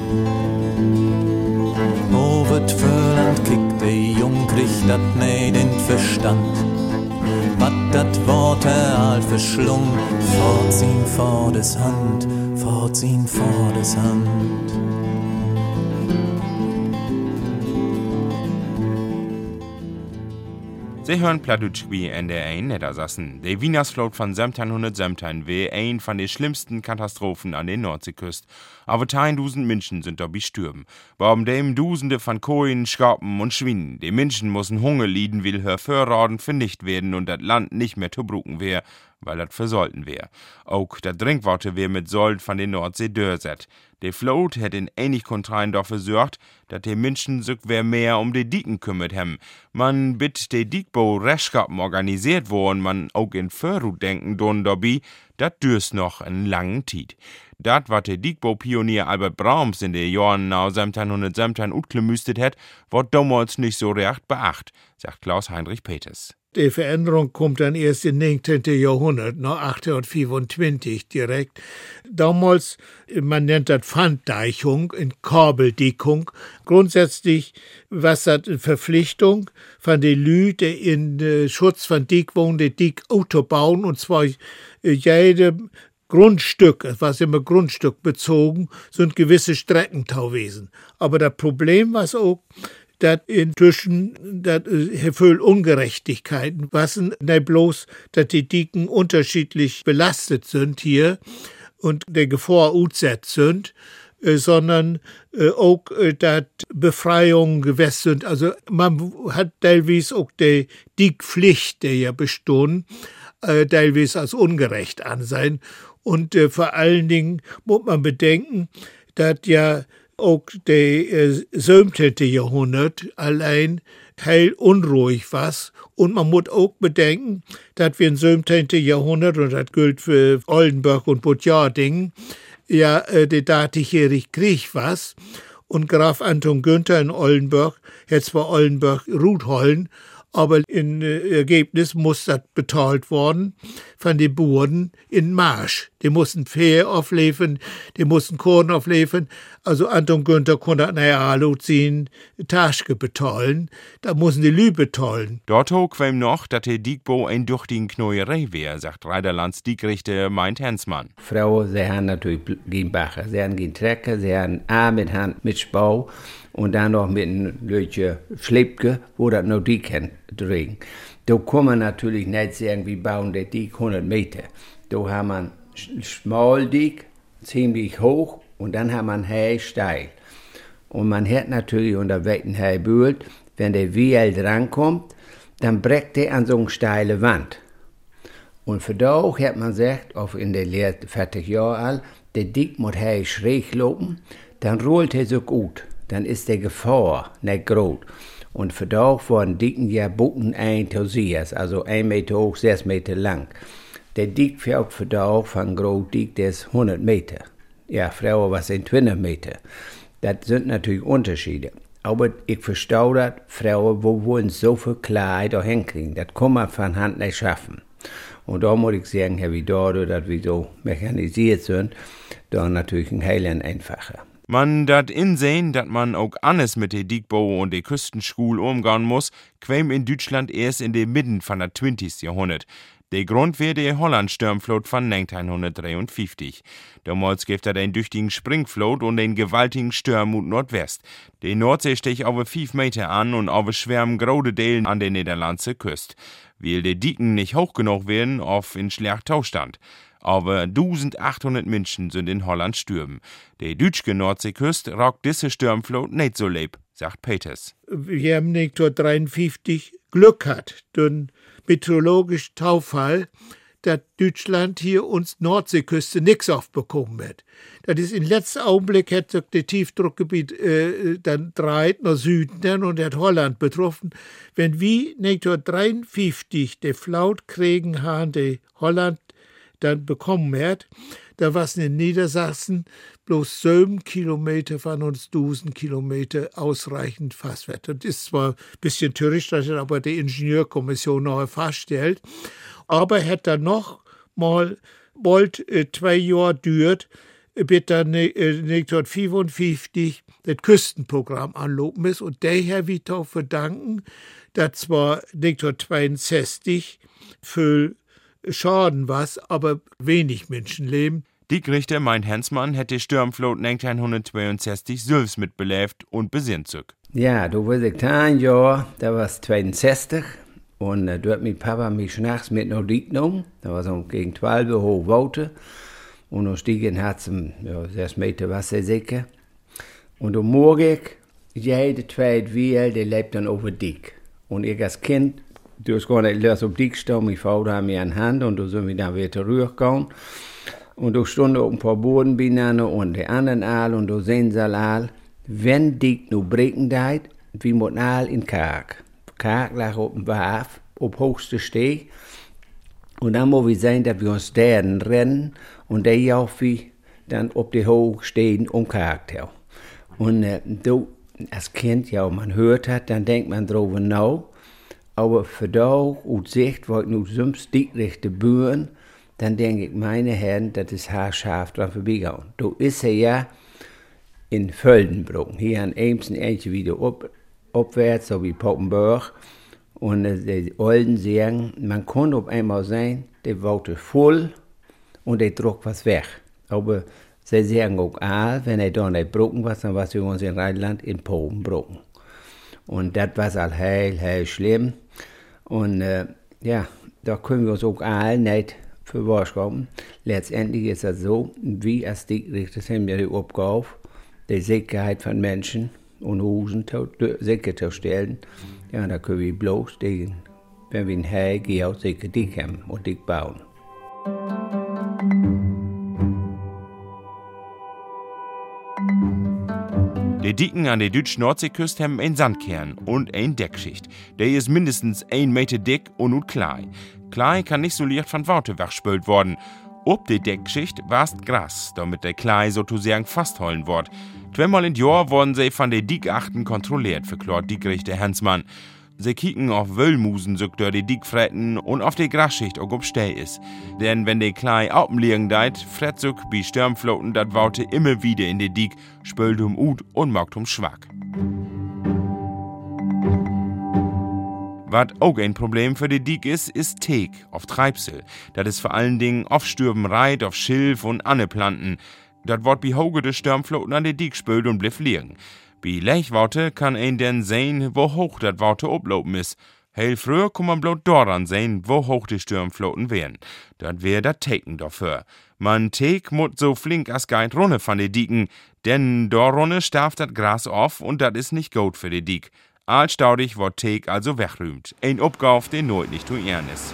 Over t Völand kickt de Jung, kriegt dat nee den Verstand. Wat dat Worte all verschlung, fortziehen vor des Hand, fortziehen vor des Hand. Sie hören Plattdeutsch-Wie in der ein Niedersassen. Die Wienersflut von siebzehnhundertsiebzehn war ein von den schlimmsten Katastrophen an der Nordseeküste. Aber tausend Menschen sind dabei gestorben. Warum dem Dusende von Kohen, Schapen und Schwinen. Die Menschen müssen Hunger leiden, weil her Vorraten vernichtet werden und das Land nicht mehr zu bruken wär, weil das versollten wär. Auch das Trinkwasser wär mit Sold von der Nordsee dörset. Die Flut hat in ähnlich Kontreien dafür gesorgt, dass die Menschen sich wer mehr um die Dieken kümmert haben. Man bit die Diekbau Rechtskappen organisiert worden, man auch in Förrut denken don dabei, dat dürst noch en langen Tiet. Dat, wat der Diekbau-Pionier Albert Brahms in den Jahren nach siebzehnhundertsiebzehn utklemüstet hat, wird damals nicht so recht beacht, sagt Klaus-Heinrich Peters. die Veränderung kommt dann erst im neunzehnten Jahrhundert, nach achtzehnhundertfünfundzwanzig direkt. Damals, man nennt das Pfanddeichung, in Kabeldickung. Grundsätzlich was das eine Verpflichtung von den Leuten, die in äh, Schutz von Dick wohnen, die Dick Auto bauen, und zwar äh, jede Grundstück, was immer Grundstück bezogen, sind gewisse Streckentau gewesen. Aber das Problem war auch, dass inzwischen das äh, viel Ungerechtigkeiten, was nicht bloß, dass die Dicken unterschiedlich belastet sind hier und der Gefahr ausgesetzt sind, äh, sondern äh, auch, äh, dass Befreiungen gewesen sind. Also man hat teilweise auch die Dickpflicht, die ja bestehen, äh, teilweise als ungerecht ansehen. Und äh, vor allen Dingen muss man bedenken, dass ja auch der äh, siebzehnten Jahrhundert allein heil unruhig war. Und man muss auch bedenken, dass wir im siebzehnten Jahrhundert, und das gilt für Oldenburg und Budjardingen, ja äh, der dreißigjährige Krieg war. Und Graf Anton Günther in Oldenburg hat zwar Oldenburg Ruthollen, aber im äh, Ergebnis muss das bezahlt worden von den Bauern in Marsch. Die mussten Pferde aufliefern, die mussten Korn aufliefern. Also Anton Günther konnte eine Alu ziehen, Taschke bezahlen. Da mussten die Lü bezahlen. Dort quäm noch, dass der Diekbau ein durchtigen Knäuerei wäre, sagt Reiderlands Diekrichter meint Hensmann. Frauen, sie haben natürlich keinen Bacher, sie haben keinen Trecker, sie haben A mit Hand mit Spau und dann noch mit einem Lötchen Schleppke, wo das noch die kennt, drehen. Da kann man natürlich nicht sagen, wir bauen der Diek hundert Meter. Da haben wir schmal Diek, ziemlich hoch, und dann haben wir Hei steil. Und man hat natürlich unter welchen Hei bühlt, wenn der Wiel drankommt, dann breckt der an so eine steile Wand. Und für da auch hat man gesagt, auch in der Lehre vierzig Jahre alt, der Diek muss Hei schräg laufen, dann rollt er so gut. Dann ist der Gefahr nicht groß. Und für da auch waren Dicken ja Bucken ein Tausias, also ein Meter hoch, sechs Meter lang. Der Dick fährt für da auch von groß Dick, der ist hundert Meter. Ja, Frauen was sind zweihundert Meter. Das sind natürlich Unterschiede. Aber ich verstehe das, Frauen, wo wollen so viel Klarheit auch hinkriegen. Das kann man von Hand nicht schaffen. Und da muss ich sagen, Herr Vidordo, dass wir so mechanisiert sind, da natürlich ein Heilen einfacher. Man dat insehen, dat man auch alles mit der Diekbau und der Küstenschule umgehen muss, quäm in Deutschland erst in der Mitte von der zwanzigsten Jahrhundert. Der Grund wäre der Holland-Sturmflot von neunzehnhundertdreiundfünfzig. Damals gibt er den düchtigen Springflot und den gewaltigen Sturm und Nordwest. Die Nordsee stech auf fünf Meter an und auf schwärmen grode Delen an der niederlandse Küste. Weil die Dieken nicht hoch genug werden, auf in schlecht Taustand. Aber eintausendachthundert Menschen sind in Holland stürben. Die deutsche Nordseeküste rockt diese Sturmflot nicht so leib, sagt Peters. Wir haben neunzehnhundertdreiundfünfzig Glück gehabt, durch meteorologischen Taufall, dass Deutschland hier uns Nordseeküste nichts aufbekommen hat. Das ist im letzten Augenblick hat sich das Tiefdruckgebiet äh, dann dreht nach Süden dann und hat Holland betroffen. Wenn wir neunzehnhundertdreiundfünfzig den Flaut kriegen haben, die Holland dann bekommen hat, da war es in Niedersachsen bloß sieben Kilometer von uns tausend Kilometer ausreichend Fasswert. Das ist zwar ein bisschen töricht, das hat aber die Ingenieurkommission noch festgestellt, aber hat dann noch mal bald äh, zwei Jahre gedauert, bis dann äh, neunzehnhundertfünfundfünfzig das Küstenprogramm anlopen ist, und daher wird auch verdanken, dass zwar neunzehnhundertzweiundsechzig für Schaden was, aber wenig Menschenleben. Diekrichter meint Hensmann hätte Sturmflot neunzehnhundertzweiundsechzig selbst mitbelebt und besinnt sich. Ja, da war ich ein Jahr, da war es zweiundsechzig, und äh, da hat mein Papa mich nachts mit nach Diek genommen, da war so gegen zwölf Uhr hoch Wote, und dann stieg ich in Herzen, ja, sechs Meter Wasser sicher, und am Morgen, jede zweite Wiel, der lebt dann over Diek, und ich als Kind, du hast gar nicht los auf Diek stehen, mein Vater hat mir eine Hand, und da sind wir dann wieder zurückgegangen. Und da stunden auch ein paar Bodenbienen und die anderen Aal, und da sehen sie alle, wenn Diek nu breken deit, wie muss Aal in Kark. Kark lag auf dem Warf, auf höchste Steg. Und dann muss wir sehen, dass wir uns deren rennen, und die auch wie dann auf die Hoch stehen um Kark. Und äh, du, als Kind, ja, man hört hat, dann denkt man drüber nach. Aber für da und Sicht, wo ich nu sonst dickrechte Bühren, dann denke ich, meine Herren, das ist haarscharf dran vorbeigegangen. Da ist er ja in Völdenbruck. Hier an Eemsen eentje wieder op, opwärts, so wie Poppenburg. Und äh, die Olden sagen, man kann auf einmal sein, der Worte voll und der druckt was weg. Aber sie sagen auch all, wenn er da nicht Brücken was, dann war es uns in Rheinland in Poppenbrucken. Und das war all heil, heil schlimm. Und äh, ja, da können wir uns auch all nicht für wahrscheinlich. Letztendlich ist das so, wie als Dickrichter haben wir die Aufgabe, die Sicherheit von Menschen und Husen zu, sicherzustellen. Ja, da können wir bloß, die, wenn wir ein Haus gehen, auch sicher dick haben und dick bauen. Die Dicken an der deutschen Nordseeküste haben einen Sandkern und eine Deckschicht. Der ist mindestens ein Meter dick und nur klein. Klein kann nicht so leicht von Worte wegspült worden. Ob die Deckschicht warst Gras, damit der Klei sozusagen fastholen wird. Zweimal im Jahr wurden sie von den Dickachten kontrolliert, verklart Dickrichter Hansmann. Sie kicken auf Wöllmusen, sagt er, die Dickfretten und auf die Grasschicht auch ob Stell ist. Denn wenn die Klei Alpen liegen deit, fret sich bei Stürmfloten dat Worte immer wieder in die Dick, spült um Ut und macht um Schwack. Was auch ein Problem für die Dick ist, ist Teeg auf Treibsel. Das ist vor allen Dingen auf Stürbenreit, auf Schilf und andere Planten. Das wird bei Hoge des Stürmfloten an die Dick spült und bliff liegen. Bei Lechworte kann ein denn sehen, wo hoch das Worte oblopen ist. Heel früher kann man bloß daran sehen, wo hoch die Stürmfloten wären. Das wär das Teken dafür. Man Teeg muss so flink als geit runne von die Dicken, denn da runne starft das Gras auf und das ist nicht gut für die Dick. Allstaudig wird Teeg also wegrühmt. Ein Obgauf, den nooit nicht zu ehren ist.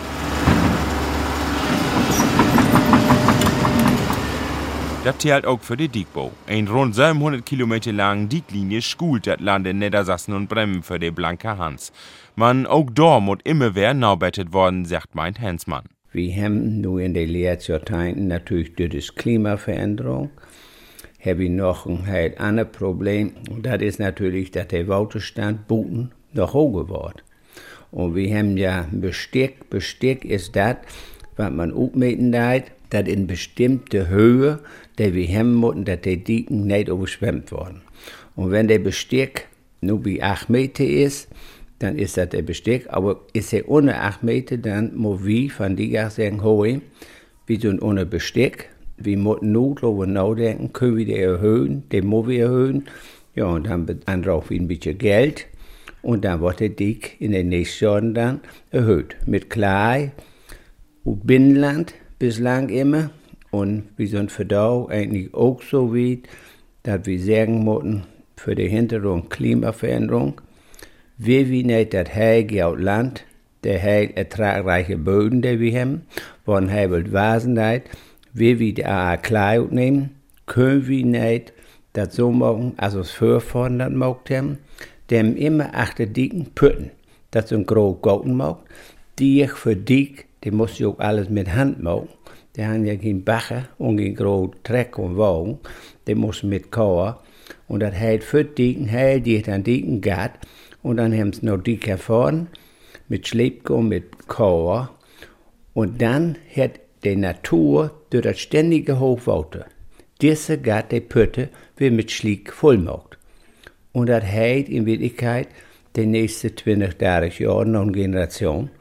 Das zählt auch für die Dickbau. Ein rund siebenhundert Kilometer lange Dicklinie schult das Land in Niedersachsen und Bremen für die blanke Hans. Man auch da muss immer wer naubettet worden, sagt meint Hansmann. Wir haben nun in den letzten natürlich durch die Klimaveränderung habe ich noch ein halt anderes Problem. Und das ist natürlich, dass der Waldstand Buten noch hoch geworden. Und wir haben ja Besteck. Besteck ist das, was man aufmeten darf, dass in bestimmte Höhe, die wir haben müssen, dass die Dicken nicht überschwemmt worden. Und wenn der Besteck nur bei acht Meter ist, dann ist das der Besteck. Aber ist er unter acht Meter, dann muss wir von Diggers sagen, hoi, wir sind ohne Besteck. Wir müssen nur darüber nachdenken, können wir den erhöhen, den müssen wir erhöhen. Ja, und dann, dann brauchen wir ein bisschen Geld. Und dann wird der Dick in den nächsten Jahren dann erhöht. Mit Klei und Binnenland bislang immer. Und wir sind für da eigentlich auch so weit, dass wir sagen müssen, für die Hintergrund Klimaveränderung, wie wir nicht das heilige Land, der heil ertragreiche Böden, die wir haben, von heil Wasenheit, wie wir die A A Klei nehmen, können wir nicht das so machen, als wir es vorfahren das gemacht haben, dem immer achter dicken Pütten, das sind groß Goten macht, die ich für dick, die muss ich auch alles mit Hand machen. Die haben ja keinen Bacher und keinen großen Treck und Wagen, die muss mit Kauer. Und das hält für dicken, hält die dann dicken Gat. Und dann haben sie noch dicker vorn, mit Schleppko, mit Kauer. Und dann hat die Natur durch das ständige Hochwasser diese Gat, die Pütte, wird mit Schlick vollmacht. Und das hält in Wirklichkeit die nächsten zwanzig, dreißig Jahre noch eine Generation,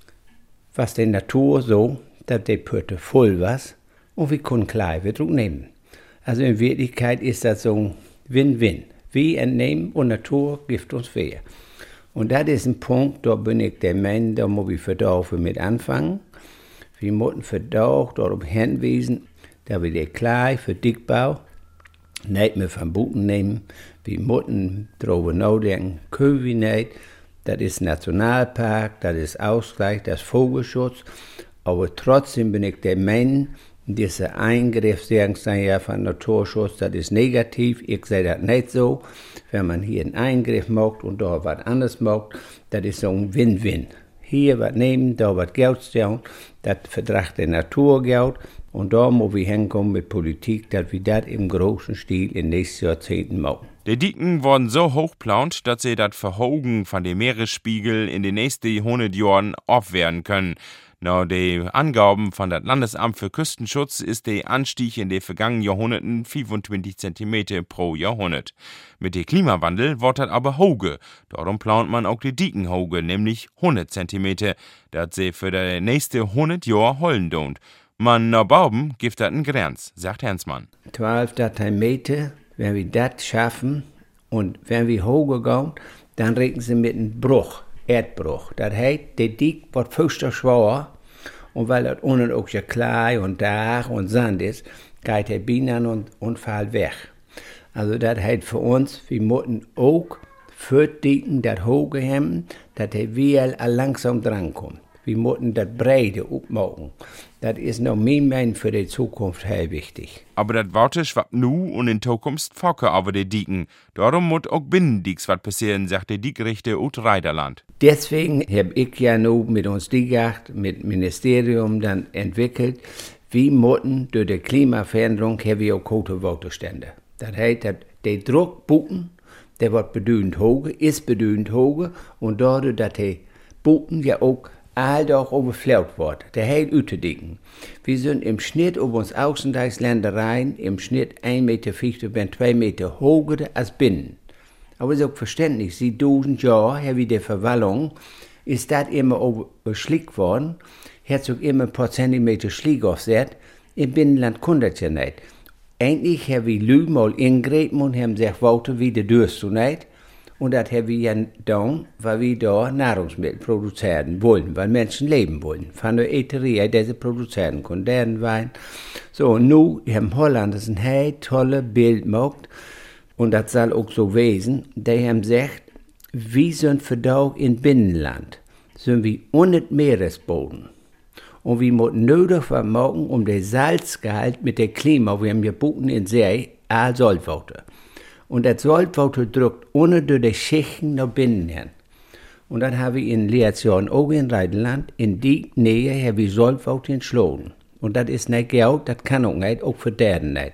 was die Natur so, dass die Pütte voll war und wir können klein wieder nehmen. Also in Wirklichkeit ist das so ein Win-Win. Wir entnehmen und Natur gibt uns fair. Und das ist ein Punkt, da bin ich der Mann, da muss ich für dafür mit anfangen. Wir müssen für darauf darauf hinweisen, dass wir die Klei für Dickbau nicht mehr vom Boden nehmen. Wir müssen darüber nachdenken, können wir nicht. Das ist Nationalpark, das ist Ausgleich, das ist Vogelschutz. Aber trotzdem bin ich der Mann, dieser Eingriff, sagen sie ja von Naturschutz, das ist negativ. Ich sehe das nicht so. Wenn man hier einen Eingriff macht und da was anderes macht, das ist so ein Win-Win. hier was nehmen, da was Geld stellen, das verdragt der Natur Geld. Und da müssen wir hinkommen mit Politik, dass wir das im großen Stil in den nächsten Jahrzehnten machen. Die Diken wurden so hochplaut, dass sie das Verhogen von dem Meeresspiegel in den nächsten hundert Jahren aufwehren können. Nach den Angaben von das Landesamt für Küstenschutz ist der Anstieg in den vergangenen Jahrhunderten fünfundzwanzig Zentimeter pro Jahrhundert. Mit dem Klimawandel wird das aber hoge. Darum plant man auch die Diken hoge, nämlich hundert Zentimeter, dass sie für die nächsten hundert Jahre holen don't. Man na Bauben gibt das eine Grenze, sagt Hensmann. zwölf Meter, wenn wir das schaffen und wenn wir hoch gehen, dann rechnen sie mit einem Bruch, Erdbruch. Das heißt, der Dik wird fürchter schwer und weil das unten auch ja Klei und Dach und Sand ist, geht der Bienen und, und fällt weg. Also das heißt für uns, wir müssen auch für die Diken das hoch haben, dass der Wiel langsam drankommt. Wir müssen das Breite aufmachen. Das ist noch mehr mein für die Zukunft sehr wichtig. Aber das Worte schwappt nu und in Zukunft Focke über die Diken. Darum muss auch binnendieks was passieren, sagt der Dikrichter ut Reiderland. Deswegen habe ich ja nu mit uns Dikjacht, mit Ministerium dann entwickelt, wie müssen durch die Klimaveränderung haben wir auch gute Wasserstände. Das heißt, dass der Druck buchen, der wird bedeutend hoch, ist bedeutend hoch und dadurch, dass der Buchen ja auch Alltag overflaut wordt, de heel uitgedikken. Wir sind im Schnitt auf uns Außenreichsländereien im Schnitt ein Meter fünfzig bis zwei Meter höher als binnen. Aber ist auch verständlich, sie tausend Jahre, her wie die Verwallung, ist das immer überschlickt worden, hat sich immer ein paar Zentimeter Schlieg aufgesetzt, im Binnenland konnte das ja nicht. Eigentlich haben wir Lü mal ingreifen und haben gesagt, Walter, wie der Durst du nicht. Und das haben wir ja getan, weil wir da Nahrungsmittel produzieren wollen, weil Menschen leben wollen. Von der Eterie, diese produzieren Konservenwein. So, und nun haben Holland ein hey tolle Bild gemacht. Und das soll auch so wesen. Die haben gesagt, wir sind für da im Binnenland, sind wir unter Meeresboden. Und wir müssen nötig was machen, um den Salzgehalt mit dem Klima, wir haben ja Buchten in See, all Salzwasser. Und das Salzwasser drückt ohne durch die Schichten nach binnen hin. Und dann habe ich in Leerzjahren auch in Rheinland, in die Nähe habe ich Salzwasser entschlossen. Und das ist nicht Geld, das kann auch nicht, auch für deren nicht.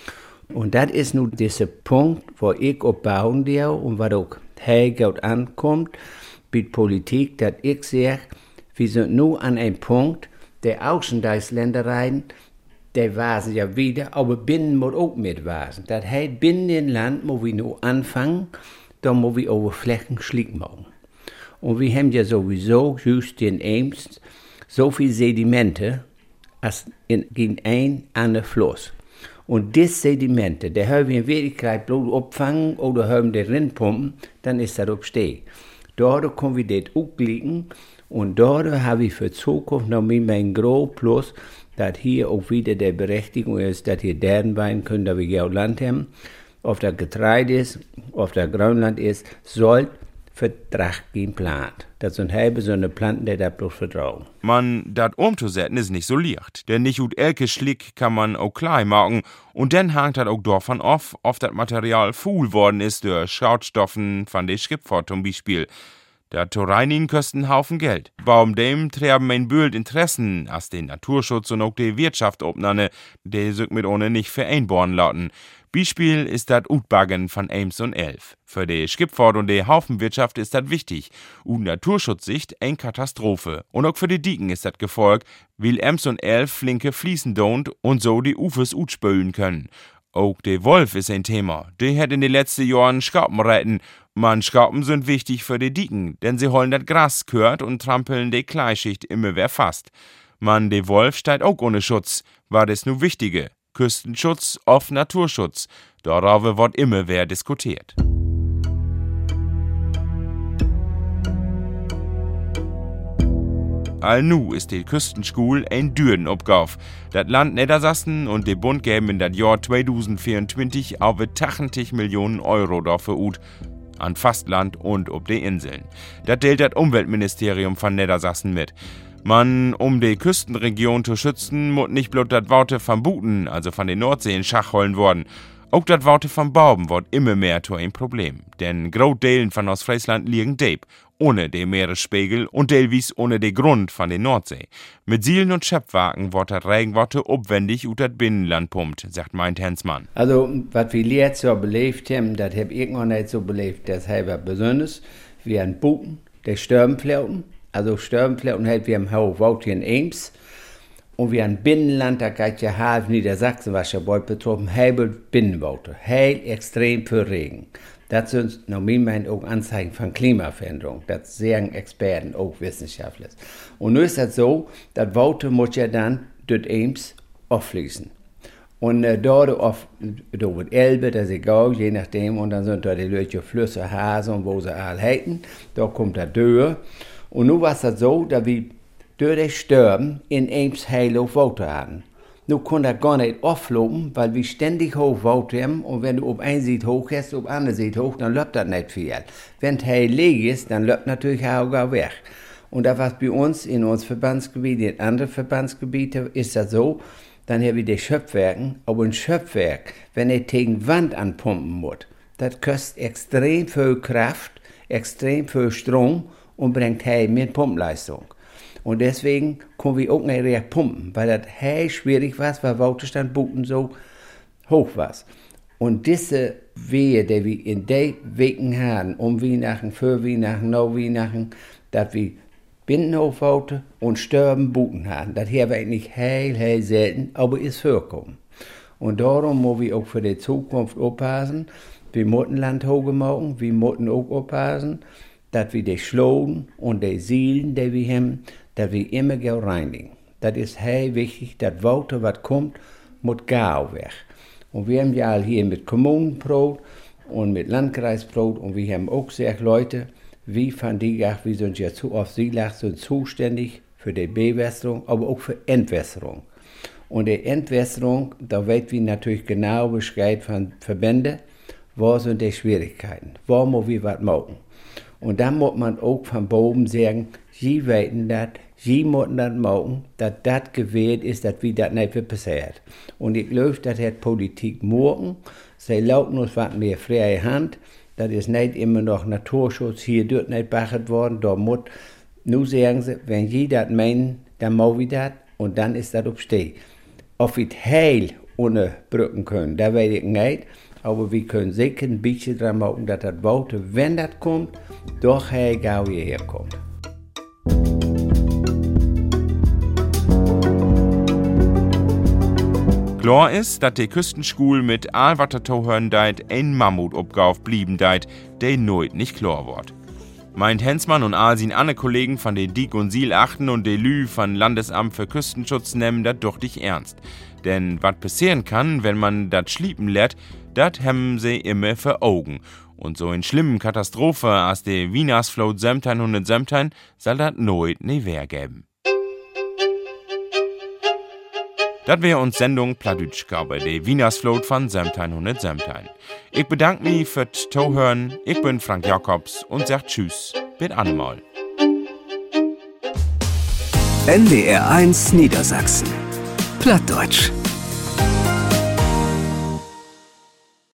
Und das ist nun dieser Punkt, wo ich auch bauen will und was auch hey Geld ankommt, mit Politik, dass ich sage, wir sind nur an einem Punkt, der Außenreichsländereien, die wasen ja wieder, aber binnen muss auch mitwasen. Das heißt, binnen im Land muss wir nur anfangen, dann muss wir over Flächen schlick machen. Und wir haben ja sowieso just in Ems so viel Sedimente als in, in ein anderer Fluss. Und diese Sedimente, die haben wir in Wirklichkeit bloß abfangen oder haben die reinpumpen, dann ist das abstehen. Dort können wir das auflegen und dort habe ich für die Zukunft noch mit meinem großen Plus, dass hier auch wieder die Berechtigung ist, dass hier deren Wein können, dass wir ja Land haben. Ob das Getreide ist, ob das Grünland ist, soll Vertrag geplant. Das sind halbe so eine Planten, die da bloß vertrauen. Man, das umzusetzen ist nicht so leicht. Denn nicht gut elke Schlick kann man auch klein machen. Und dann hängt das auch davon auf, ob das Material fuhl worden ist durch Schadstoffen von der Schifffahrt zum Beispiel. Der Reinigen kostet einen Haufen Geld. Warum dem treiben mein Bild Interessen, als den Naturschutz und auch die Wirtschaft obnanne, die sich mit ohne nicht vereinbaren lassen. Beispiel ist das Utbaggen von Ems und Elf. Für die Schifffahrt und die Haufenwirtschaft ist das wichtig. Und Naturschutzsicht eine Katastrophe. Und auch für die Diken ist das Gefolg, weil Ems und Elf flinke fließen don't und so die Ufes utspülen können. Auch der Wolf ist ein Thema. Der hat in den letzten Jahren Schapen reiten. Man, Schapen sind wichtig für die Diken, denn sie holen das Gras kört und trampeln die Kleischicht immer wer fast. Man, der Wolf steht auch ohne Schutz. War das nur Wichtige? Küstenschutz auf Naturschutz. Darüber wird immer wer diskutiert. Allnu ist die Küstenschule ein Dürrenaufgabe. Das Land Niedersachsen und der Bund geben in das Jahr zweitausendvierundzwanzig über achtzig Millionen Euro dafür ut. An Fastland und ob die Inseln. Das teilt das Umweltministerium von Niedersachsen mit. Man, um die Küstenregion zu schützen, muss nicht bloß das Worte vom Buten, also von den Nordsee in Schach holen worden. Auch das Worte vom Bauben wird immer mehr zu ein Problem. Denn Großteilen von Ostfriesland liegen deep. ohne den Meeresspiegel und teilweise ohne den Grund von der Nordsee. Mit Sielen und Schöpfwagen wird das Regenwasser aufwendig ut das Binnenland pumpt, sagt meint Hensmann. Also, was wir jetzt so belebt haben, das habe ich noch nicht so belebt, das habe ich besonders. Wir haben Buchen, die Stürmflauten, also Stürmflauten halt, wir haben Hau hier in Ems. Und wir haben Binnenland, da geht ja halb Niedersachsen, was ja bald betroffen, halbe Binnenwasser, heil extrem für Regen. Das sind nach meiner Meinung auch Anzeichen von Klimaveränderung. Das sagen Experten, auch Wissenschaftler. Und nun ist das so, das Wasser muss ja dann durch Ems auffließen. Und äh, dort auf da wird Elbe, das ist egal, je nachdem, und dann sind da die Leute Flüsse, Hasen, wo sie all halten, da kommt der Dörr. Und nun war es das so, dass wir durch das Sterben in Ems heil auf Wasser haben. Nun kann das gar nicht auflaufen, weil wir ständig hoch Wasser haben, und wenn du auf eine Seite hoch hast, auf andere Seite hoch, dann läuft das nicht viel. Wenn es heil leer ist, dann läuft natürlich auch weg. Und das was bei uns in uns Verbandsgebiet, in anderen Verbandsgebieten, ist das so, dann haben wir die Schöpfwerken, aber ein Schöpfwerk, wenn er gegen Wand anpumpen muss, das kostet extrem viel Kraft, extrem viel Strom und bringt heil mehr Pumpleistung. Und deswegen können wir auch nicht mehr pumpen, weil das heil schwierig war, weil Wasserstand Buten so hoch war. Und diese Wehe, die wir in den Wegen haben, um Weihnachten, für Weihnachten, nach Weihnachten, dass wir Binnenhofwater und Sterben Buten haben, das haben wir eigentlich heil, heil selten, aber ist vorkommen. Und darum müssen wir auch für die Zukunft aufpassen. Wir müssen Land hoch machen, wir müssen auch aufpassen, dass wir die Schloden und die Sielen, die wir haben, dass wir immer reinigen. Das ist sehr wichtig, das Wasser, was kommt, muss gar weg. Und wir haben ja hier mit Kommunenbrot und mit Landkreisbrot, und wir haben auch sehr Leute, wie von die, wir sind ja zu oft Sielach, sind zuständig für die Bewässerung, aber auch für Entwässerung. Und die Entwässerung, da wird wir natürlich genau Bescheid von Verbänden, wo sind die Schwierigkeiten, wo muss wir was machen. Und dann muss man auch von oben sagen, sie weiten das, sie müssen das machen, dass das gewählt ist, dass wie das nicht passiert. Und ich glaube, das hat Politik morgen. Sie lauten uns was mehr freie Hand. Das ist nicht immer noch Naturschutz, hier dort nicht beachtet worden. Da muss, nur sagen sie, wenn sie das meinen, dann machen wir das, und dann ist das aufstehen. Ob wir heil ohne Brücken können, da weiß ich nicht. Aber wir können sicher ein bisschen dran machen, dass das Wasser, wenn das kommt, doch heil gau hierher kommt. Klar ist, dass die Küstenschule mit all was dazu hören deit, ein Mammutaufgabe blieben deit, der nooit nicht klar wird. Meint Hensmann und all sin andere Kollegen von den Dik und Siel achten und de Lü von Landesamt für Küstenschutz nehmen das doch nicht ernst. Denn was passieren kann, wenn man das schliepen lässt, das haben sie immer vor Augen. Und so in schlimmen Katastrophe als die Wienersflot siebzehnhundertsiebzehn soll das nooit nie mehr geben. Das wäre uns Sendung Pladütschgabe, die Wienersflot von siebzehnhundertsiebzehn. Ich bedanke mich fürs Zuhören, ich bin Frank Jakobs und sag Tschüss, bis anmal. N D R eins Niedersachsen. Plattdeutsch.